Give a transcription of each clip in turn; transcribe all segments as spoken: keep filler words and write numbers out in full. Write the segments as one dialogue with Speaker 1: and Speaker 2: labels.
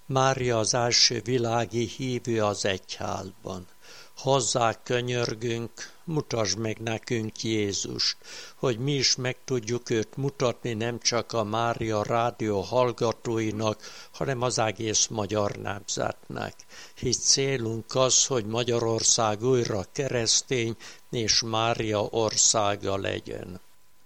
Speaker 1: Mária az első világi hívő az egyházban. Hozzá könyörgünk, mutasd meg nekünk Jézust, hogy mi is meg tudjuk őt mutatni nem csak a Mária rádió hallgatóinak, hanem az egész magyar nemzetnek. Hisz célunk az, hogy Magyarország újra keresztény és Mária országa legyen.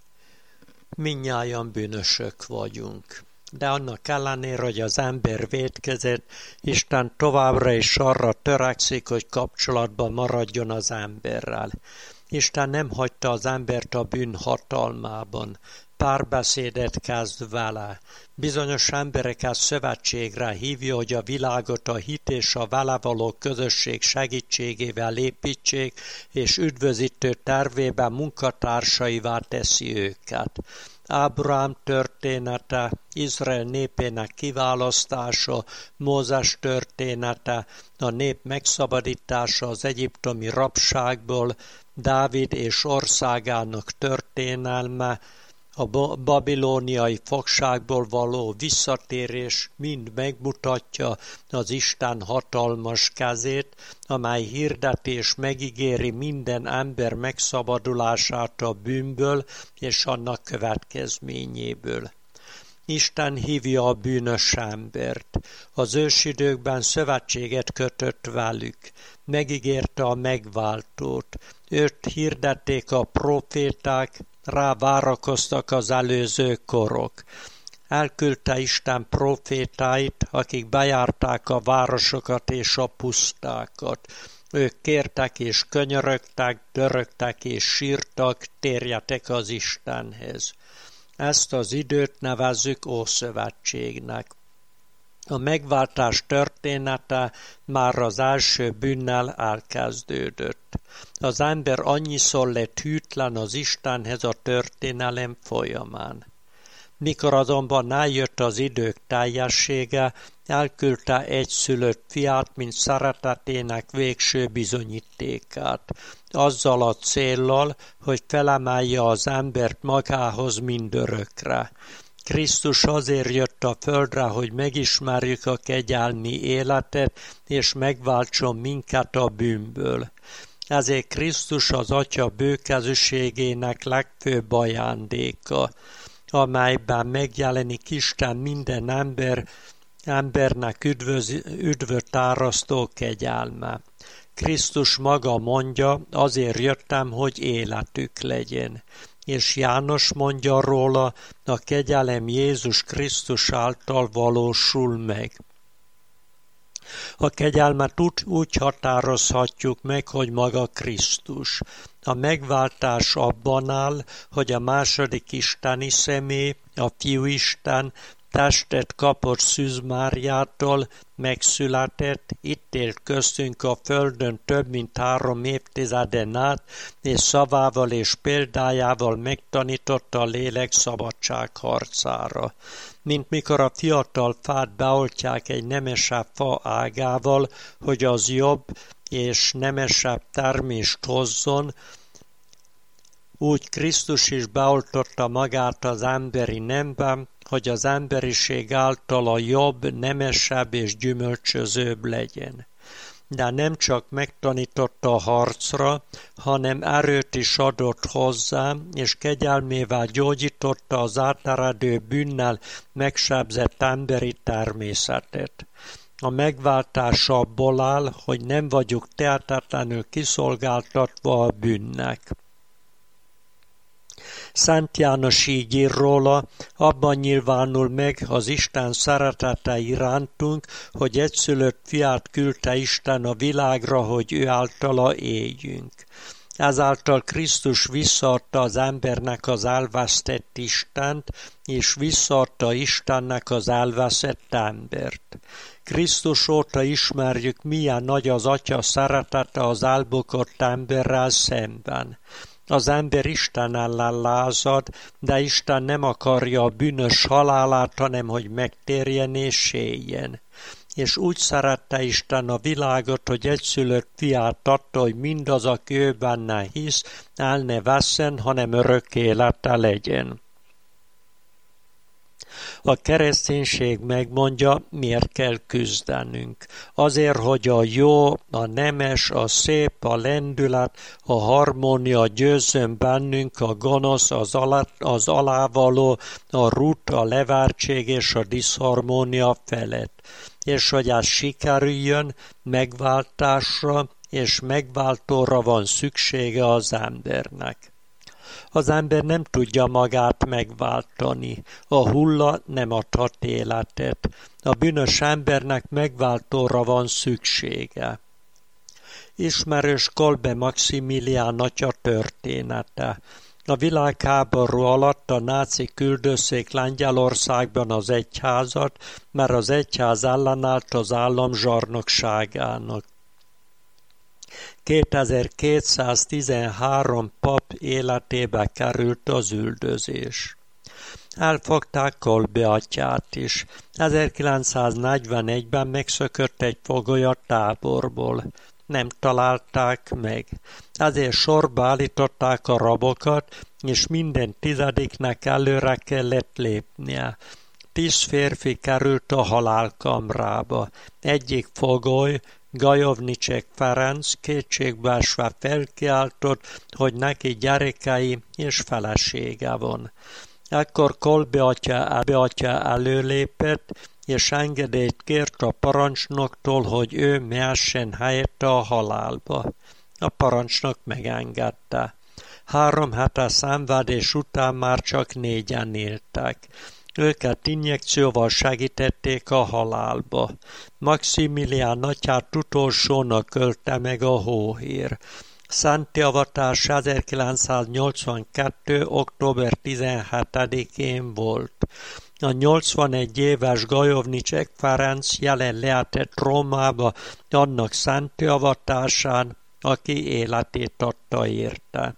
Speaker 1: Mindnyájan bűnösök vagyunk. De annak ellenére, hogy az ember vétkezett, Isten továbbra is arra törekszik, hogy kapcsolatban maradjon az emberrel. Isten nem hagyta az embert a bűn hatalmában. Párbeszédet kezd vele. Bizonyos embereket szövetségre hívja, hogy a világot a hit és a vele való közösség segítségével építsék, és üdvözítő tervében munkatársaivá teszi őket. Ábrahám története, Izrael népének kiválasztása, Mózes története, a nép megszabadítása az egyiptomi rabságból, Dávid és országának történelme, a babilóniai fogságból való visszatérés mind megmutatja az Isten hatalmas kezét, amely hirdeti és megígéri minden ember megszabadulását a bűnből és annak következményéből. Isten hívja a bűnös embert. Az ősidőkben szövetséget kötött velük. Megígérte a megváltót. Őt hirdették a proféták, rá várakoztak az előző korok. Elküldte Isten profétáit, akik bejárták a városokat és a pusztákat. Ők kértek és könyörögtek, dörögtek és sírtak, térjetek az Istenhez. Ezt az időt nevezzük Ószövetségnek. A megváltás története már az első bűnnel elkezdődött. Az ember annyiszor lett hűtlen az Istenhez a történelem folyamán. Mikor azonban eljött az idők teljessége, elküldte egyszülött fiát, mint szeretetének végső bizonyítékát, azzal a céllal, hogy felemelje az embert magához mindörökre. Krisztus azért jött a földre, hogy megismerjük a kegyelmi életet, és megváltson minket a bűnből. Ezért Krisztus az Atya bőkezűségének legfőbb ajándéka, amelyben megjelenik Isten minden ember, embernek üdvöz, üdvöt árasztó kegyelme. Krisztus maga mondja, azért jöttem, hogy életük legyen. És János mondja róla, a kegyelem Jézus Krisztus által valósul meg. A kegyelmet úgy, úgy határozhatjuk meg, hogy maga Krisztus. A megváltás abban áll, hogy a második isteni személy, a Fiúisten, testet kapott Szűz Máriától, megszületett, itt élt köztünk a földön több mint három évtizeden át, és szavával és példájával megtanította a lélek szabadság harcára. Mint mikor a fiatal fát beoltják egy nemesebb fa ágával, hogy az jobb és nemesebb termést hozzon, úgy Krisztus is beoltotta magát az emberi nemben, hogy az emberiség által a jobb, nemesebb és gyümölcsözőbb legyen. De nem csak megtanította a harcra, hanem erőt is adott hozzá, és kegyelmével gyógyította az áteredő bűnnel megsebzett emberi természetet. A megváltás abból áll, hogy nem vagyunk tehetetlenül kiszolgáltatva a bűnnek. Szent János így ír róla, abban nyilvánul meg az Isten szeretete irántunk, hogy egyszülött fiát küldte Isten a világra, hogy ő általa éljünk. Ezáltal Krisztus visszaadta az embernek az elvesztett Istent, és visszaadta Istennek az elveszett embert. Krisztus óta ismerjük, milyen nagy az Atya szeretete az elbukott emberrel szemben. Az ember Isten ellen lázad, de Isten nem akarja a bűnös halálát, hanem hogy megtérjen és éljen. És úgy szerette Isten a világot, hogy egyszülött fiát adta, hogy mindaz, aki ő benne hisz, el ne vesszen, hanem örök élete legyen. A kereszténység megmondja, miért kell küzdenünk. Azért, hogy a jó, a nemes, a szép, a lendület, a harmónia győzzön bennünk a gonosz, az, alá, az alávaló, a rút, a levártség és a diszharmónia felett. És hogy ez sikerüljön, megváltásra és megváltóra van szüksége az embernek. Az ember nem tudja magát megváltani, a hulla nem adhat életet, a bűnös embernek megváltóra van szüksége. Ismerős Kolbe Maximilián atya története. A világháború alatt a nácik küldözték Lengyelországban az egyházat, mert az egyház ellenállt az állam zsarnokságának. kétezer-kétszáztizenhárom pap életébe került az üldözés. Elfogták Kolbe atyát is. ezerkilencszáznegyvenegyben megszökött egy fogoly a táborból. Nem találták meg. Ezért sorba állították a rabokat, és minden tizediknek előre kellett lépnie. Tíz férfi került a halálkamrába. Egyik fogoly, Gajovnicsek Ferenc kétségbeesve felkiáltott, hogy neki gyerekei és felesége van. Ekkor Kolbe atya, atya előlépett, és engedélyt kért a parancsnoktól, hogy ő mehessen helyette a halálba. A parancsnok megengedte. Három hete szenvedés után már csak négyen éltek. Őket injekcióval segítették a halálba. Maximilián atyát utolsónak ölte meg a hóhér. Szenti avatás ezerkilencszáznyolcvankettő. október tizenhetedikén volt. A nyolcvanegy éves Gajovnicsek Ferenc jelen lehetett Rómába annak szenti avatásán, aki életét adta érte.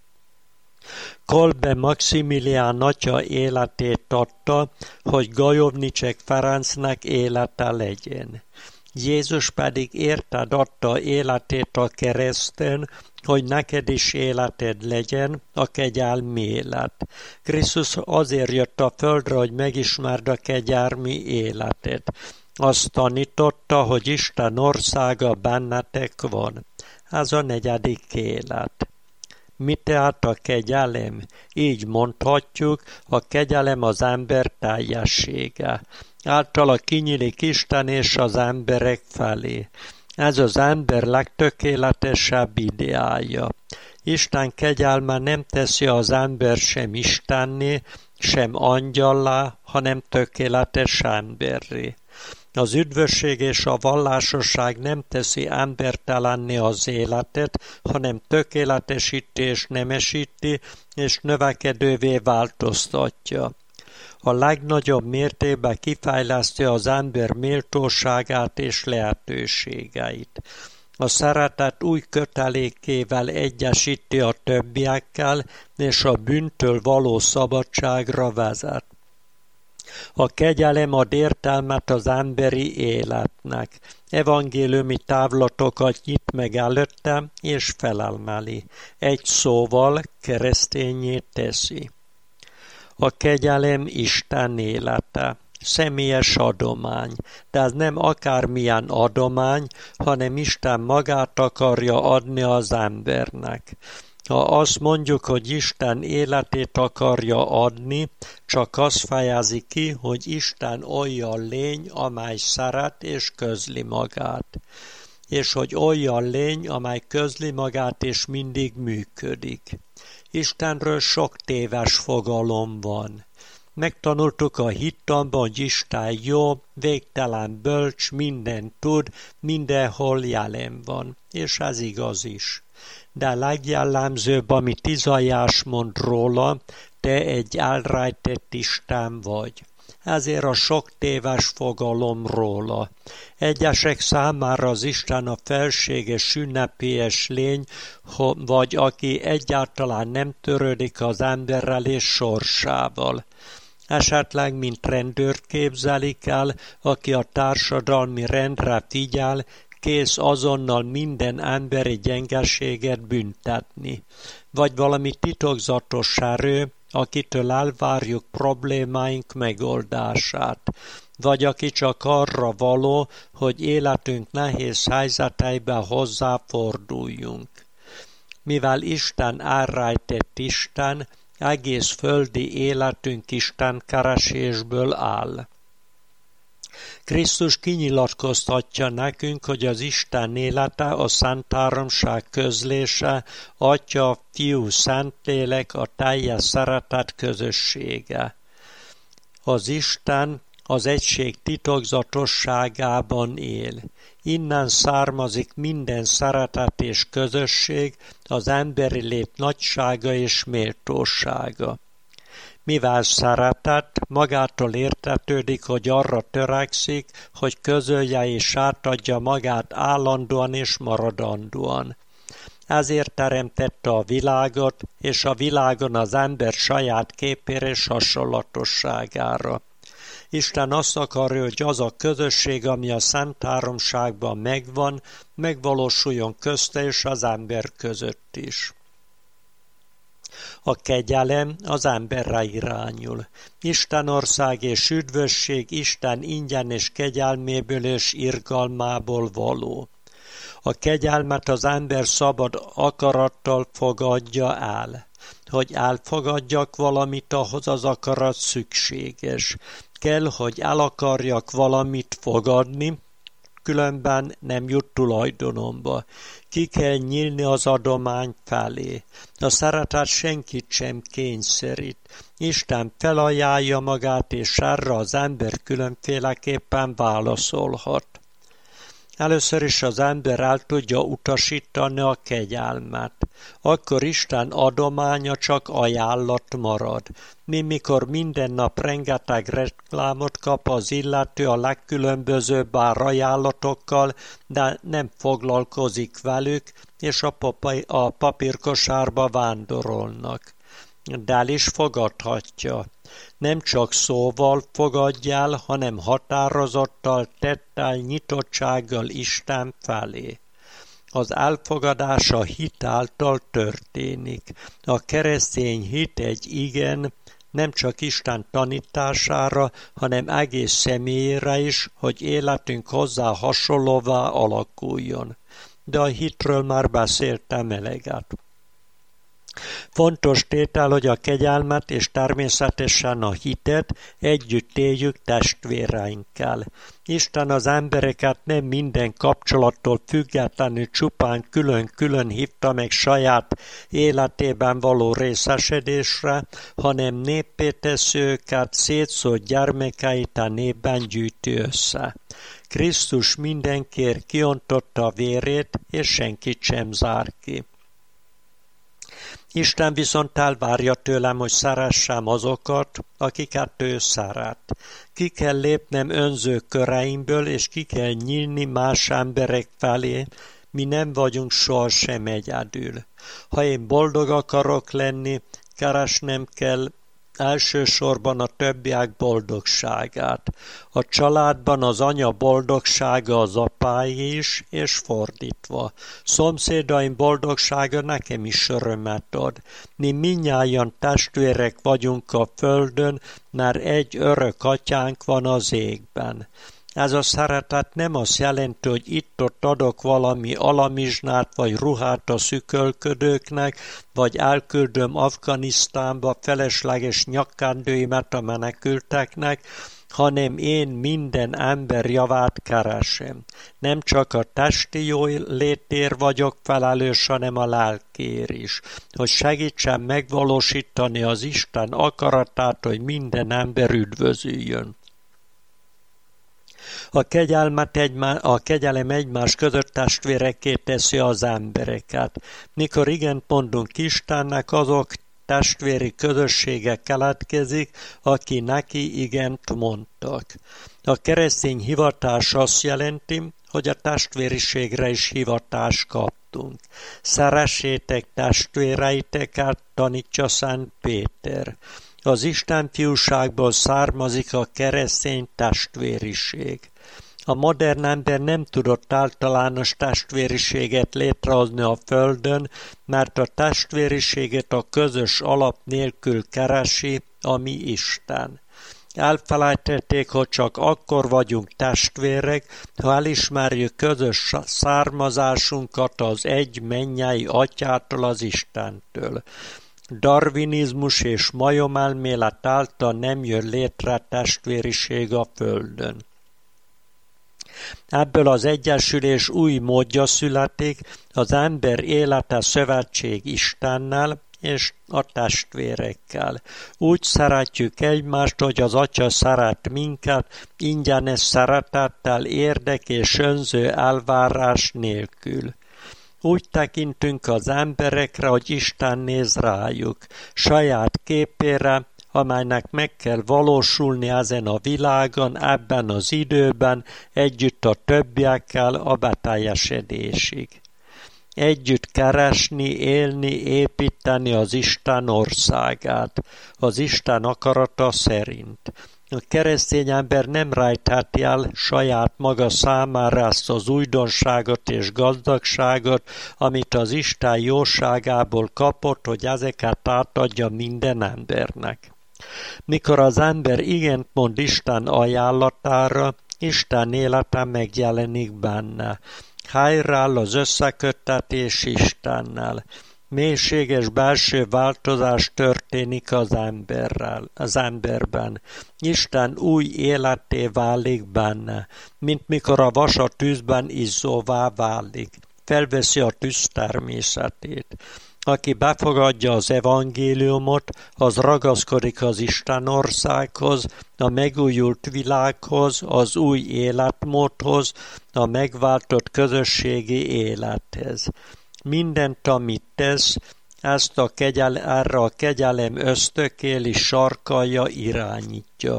Speaker 1: Kolbe Maximilián atya életét adta, hogy Gajovnicsek Ferencnek élete legyen. Jézus pedig érted adta életét a kereszten, hogy neked is életed legyen, a kegyelmi élet. Krisztus azért jött a földre, hogy megismerd a kegyelmi életet. Azt tanította, hogy Isten országa bennetek van. Ez a negyedik élet. Mi tehát a kegyelem? Így mondhatjuk, a kegyelem az ember teljessége. Általa kinyílik Isten és az emberek felé. Ez az ember legtökéletesebb ideája. Isten kegyelme nem teszi az ember sem istenné, sem angyallá, hanem tökéletes emberré. Az üdvösség és a vallásosság nem teszi embertelenné az életet, hanem tökéletesíti és nemesíti, és növekedővé változtatja. A legnagyobb mértékben kifejleszti az ember méltóságát és lehetőségeit. A szeretet új kötelékével egyesíti a többiekkel, és a bűntől való szabadságra vezet. A kegyelem ad értelmet az emberi életnek. Evangéliumi távlatokat nyit meg előtte, és felelmeli. Egy szóval keresztényé teszi. A kegyelem Isten élete. Személyes adomány, de ez nem akármilyen adomány, hanem Isten magát akarja adni az embernek. Ha azt mondjuk, hogy Isten életét akarja adni, csak azt fejezi ki, hogy Isten olyan lény, amely szeret és közli magát. És hogy olyan lény, amely közli magát és mindig működik. Istenről sok téves fogalom van. Megtanultuk a hittanban, hogy Isten jó, végtelen bölcs, mindent tud, mindenhol jelen van, és ez igaz is. De a legjellemzőbb, amit Izaiás mond róla, te egy elrejtett Isten vagy. Ezért a sok téves fogalom róla. Egyesek számára az Isten a felséges, ünnepélyes lény, vagy aki egyáltalán nem törődik az emberrel és sorsával. Esetleg, mint rendőrt képzelik el, aki a társadalmi rendre figyel, kész azonnal minden emberi gyengeséget büntetni. Vagy valami titokzatos erő, akitől elvárjuk problémáink megoldását, vagy aki csak arra való, hogy életünk nehéz helyzeteiben hozzáforduljunk. Mivel Isten elrejtett Isten, egész földi életünk Isten keresésből áll. Krisztus kinyilatkoztatja nekünk, hogy az Isten élete, a Szent Háromság közlése, Atya, Fiú, Szentlélek, a teljes szeretet közössége. Az Isten az egység titokzatosságában él. Innen származik minden szeretet és közösség, az emberi lét nagysága és méltósága. Mivel szeretet, magától értetődik, hogy arra törekszik, hogy közölje és átadja magát állandóan és maradandóan. Ezért teremtette a világot, és a világon az ember saját képére és hasonlatosságára. Isten azt akarja, hogy az a közösség, ami a Szent Háromságban megvan, megvalósuljon közte és az ember között is. A kegyelem az emberre irányul. Isten ország és üdvösség Isten ingyen és kegyelméből és irgalmából való. A kegyelmet az ember szabad akarattal fogadja el. Hogy elfogadjak valamit, ahhoz az akarat szükséges. Kell, hogy el akarjak valamit fogadni, különben nem jut tulajdonomba. Ki kell nyílni az adomány felé. A szeretet senkit sem kényszerít. Isten felajánlja magát, és erre az ember különféleképpen válaszolhat. Először is az ember el tudja utasítani a kegyelmet. Akkor Isten adománya csak ajánlat marad. Mi mikor minden nap rengeteg reklámot kap az illető a legkülönbözőbb árajánlatokkal, de nem foglalkozik velük, és a, papai, a papírkosárba vándorolnak. De el is fogadhatja. Nem csak szóval fogadj el, hanem határozottal, tettel, nyitottsággal Isten felé. Az elfogadás a hit által történik. A keresztény hit egy igen, nem csak Isten tanítására, hanem egész személyére is, hogy életünk hozzá hasonlóvá alakuljon. De a hitről már beszéltem eleget. Fontos tétel, hogy a kegyelmet és természetesen a hitet együtt éljük testvéreinkkel. Isten az embereket nem minden kapcsolattól függetlenül csupán külön-külön hívta meg saját életében való részesedésre, hanem néppé teszi őket, szétszórt gyermekeit a népben gyűjti össze. Krisztus mindenkiért kiontotta a vérét, és senkit sem zár ki. Isten viszont elvárja tőlem, hogy szeressem azokat, akiket ő szeret. Ki kell lépnem önző köreimből, és ki kell nyílni más emberek felé, mi nem vagyunk sohasem egyedül. Ha én boldog akarok lenni, keresnem kell elsősorban a többiek boldogságát. A családban az anya boldogsága az apáé is, és fordítva. Szomszédaim boldogsága nekem is örömet ad. Mi mindnyájan testvérek vagyunk a földön, mert egy örök atyánk van az égben. Ez a szeretet nem azt jelenti, hogy itt-ott adok valami alamizsnát vagy ruhát a szükölködőknek, vagy elküldöm Afganisztánba felesleges nyakkendőimet a menekülteknek, hanem én minden ember javát keresem. Nem csak a testi jólétért vagyok felelős, hanem a lelkér is, hogy segítsem megvalósítani az Isten akaratát, hogy minden ember üdvözüljön. A, kegyelmet egymá, a kegyelem egymás között testvérekké teszi az embereket. Mikor igent mondunk Istennek, azok testvéri közössége keletkezik, aki neki igent mondtak. A keresztény hivatás azt jelenti, hogy a testvériségre is hivatást kaptunk. Szeressétek testvéreiteket, tanítja Szent Péter. Az Isten fiúságból származik a keresztény testvériség. A modern ember nem tudott általános testvériséget létrehozni a Földön, mert a testvériséget a közös alap nélkül keresi, ami Isten. Elfelejtették, hogy csak akkor vagyunk testvérek, ha elismerjük közös származásunkat az egy mennyei atyától, az Istentől. Darwinizmus és majomelmélet által nem jön létre testvériség a Földön. Ebből az egyesülés új módja születik, az ember élete szövetség Istennel és a testvérekkel. Úgy szeretjük egymást, hogy az Atya szeret minket, ingyenes szeretettel, érdek és önző elvárás nélkül. Úgy tekintünk az emberekre, hogy Isten néz rájuk, saját képére, amelynek meg kell valósulni ezen a világon, ebben az időben, együtt a többiekkel a beteljesedésig. Együtt keresni, élni, építeni az Isten országát, az Isten akarata szerint. A keresztény ember nem rejtheti el saját maga számára ezt az újdonságot és gazdagságot, amit az Isten jóságából kapott, hogy ezeket átadja minden embernek. Mikor az ember igent mond Isten ajánlatára, Isten élete megjelenik benne. Helyreáll az összeköttetés Istennel. Mélységes belső változás történik az emberrel, az emberben. Isten új életté válik benne, mint mikor a vas a tűzben izzóvá válik. Felveszi a tűz természetét. Aki befogadja az evangéliumot, az ragaszkodik az Isten országhoz, a megújult világhoz, az új életmódhoz, a megváltott közösségi élethez. Mindent, amit tesz, ezt a kegyel, erre a kegyelem ösztökéli, sarkalja, irányítja.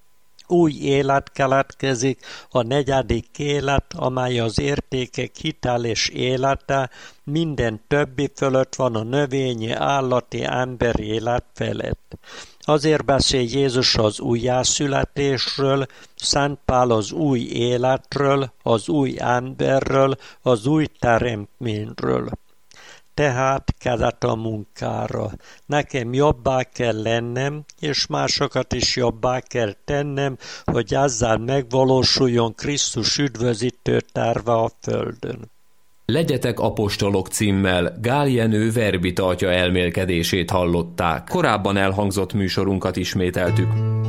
Speaker 1: Új élet keletkezik, a negyedik élet, amely az értékek hiteles élete, minden többi fölött van, a növényi, állati, emberi élet felett. Azért beszél Jézus az újjászületésről, Szent Pál az új életről, az új emberről, az új teremtményről. Tehát kezdett a munkára. Nekem jobbá kell lennem, és másokat is jobbá kell tennem, hogy ezzel megvalósuljon Krisztus üdvözítő terve a Földön.
Speaker 2: Legyetek apostolok címmel Gál Jenő verbita atya elmélkedését hallották. Korábban elhangzott műsorunkat ismételtük.